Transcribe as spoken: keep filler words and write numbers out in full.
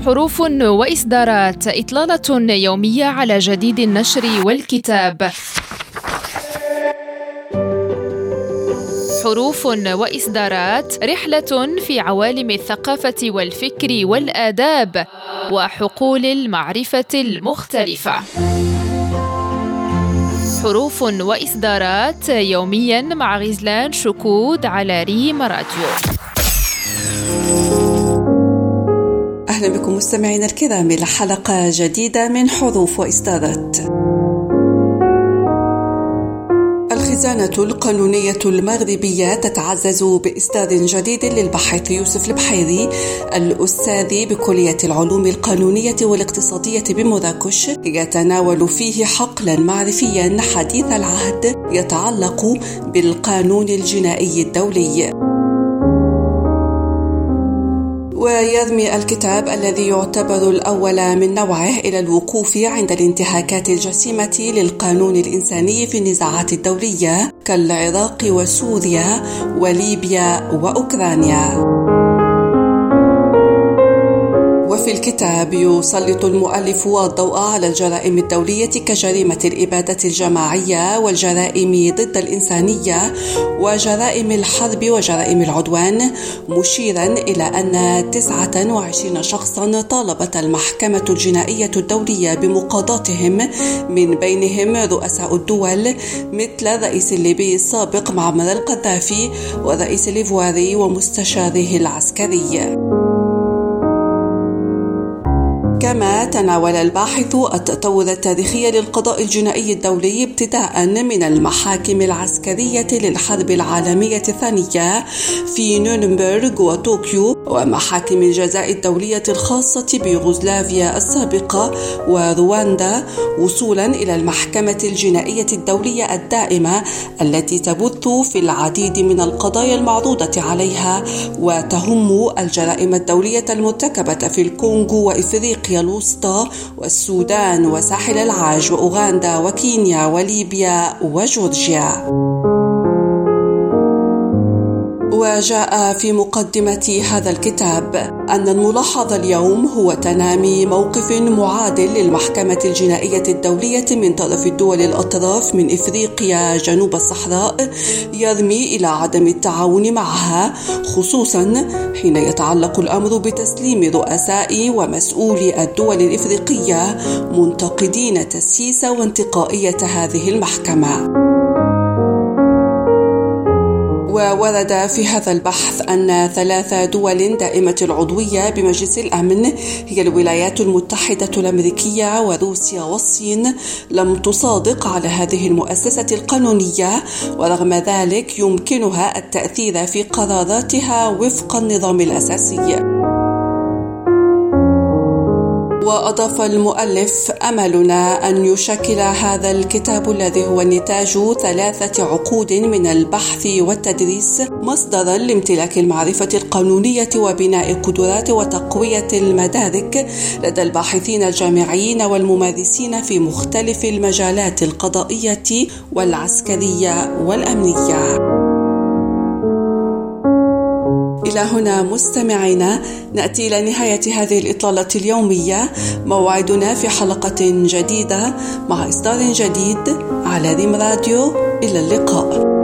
حروف وإصدارات، إطلالة يومية على جديد النشر والكتاب. حروف وإصدارات، رحلة في عوالم الثقافة والفكر والآداب وحقول المعرفة المختلفة. حروف وإصدارات يومياً مع غزلان شكود على ريم راديو. أهلا بكم مستمعينا الكرام إلى حلقة جديدة من حروف وإصدارات. الخزانة القانونية المغربية تتعزز بإصدار جديد للباحث يوسف البحيري الأستاذ بكلية العلوم القانونية والاقتصادية بمراكش، يتناول فيه حقلا معرفيا حديث العهد يتعلق بالقانون الجنائي الدولي. ويرمي الكتاب الذي يعتبر الأول من نوعه إلى الوقوف عند الانتهاكات الجسيمة للقانون الإنساني في النزاعات الدولية كالعراق وسوريا وليبيا وأوكرانيا. وفي الكتاب يسلط المؤلف الضوء على الجرائم الدولية كجريمة الإبادة الجماعية والجرائم ضد الإنسانية وجرائم الحرب وجرائم العدوان، مشيرا إلى أن تسعة وعشرين شخصا طالبت المحكمة الجنائية الدولية بمقاضاتهم، من بينهم رؤساء الدول مثل الرئيس الليبي السابق معمر القذافي والرئيس الإيفواري ومستشاره العسكري. كما تناول الباحث التطور التاريخي للقضاء الجنائي الدولي ابتداء من المحاكم العسكرية للحرب العالمية الثانية في نورنبرغ وطوكيو، ومحاكم الجزاء الدولية الخاصة بيوغوسلافيا السابقة ورواندا، وصولا إلى المحكمة الجنائية الدولية الدائمة التي تبث في العديد من القضايا المعروضة عليها وتهم الجرائم الدولية المرتكبة في الكونغو وإفريقيا الوسطى والسودان وساحل العاج وأوغندا وكينيا وليبيا وجورجيا. وجاء في مقدمة هذا الكتاب أن الملاحظ اليوم هو تنامي موقف معادل للمحكمة الجنائية الدولية من طرف الدول الأطراف من إفريقيا جنوب الصحراء، يرمي إلى عدم التعاون معها، خصوصا حين يتعلق الأمر بتسليم رؤساء ومسؤولي الدول الإفريقية منتقدين تسييس وانتقائية هذه المحكمة. وورد في هذا البحث أن ثلاث دول دائمة العضوية بمجلس الأمن هي الولايات المتحدة الأمريكية وروسيا والصين لم تصادق على هذه المؤسسة القانونية، ورغم ذلك يمكنها التأثير في قراراتها وفق النظام الأساسي. وأضاف المؤلف: أملنا أن يشكل هذا الكتاب الذي هو نتاج ثلاثة عقود من البحث والتدريس مصدرا لامتلاك المعرفة القانونية وبناء قدرات وتقوية المدارك لدى الباحثين الجامعيين والممارسين في مختلف المجالات القضائية والعسكرية والأمنية. إلى هنا مستمعينا نأتي إلى نهاية هذه الإطلالة اليومية. موعدنا في حلقة جديدة مع إصدار جديد على ريم راديو. إلى اللقاء.